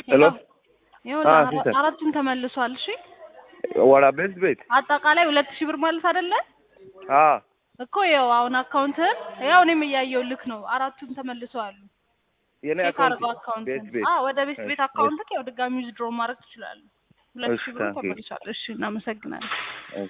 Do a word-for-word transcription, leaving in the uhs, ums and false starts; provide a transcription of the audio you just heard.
ሄሎ ይኸውልህ አራቱን ተመልሷል። እሺ ወራ ቤት ቤት አጠቃላይ ሁለት ሺህ ብር ማለት አይደለ? አዎ እኮ ያው አሁን አካውንትን ያው እኔም እያየሁልክ ነው። አራቱን ተመልሰዋል። የኔ አካውንት ቤት ቤት አዎ ወደ ቤት ቤት አካውንት ያው ድጋሚ ዊዝድሮ ማድረግ ትችላለህ። ሁለት ሺህ ብር ተመልሷል። እሺ እናመሰግናለን።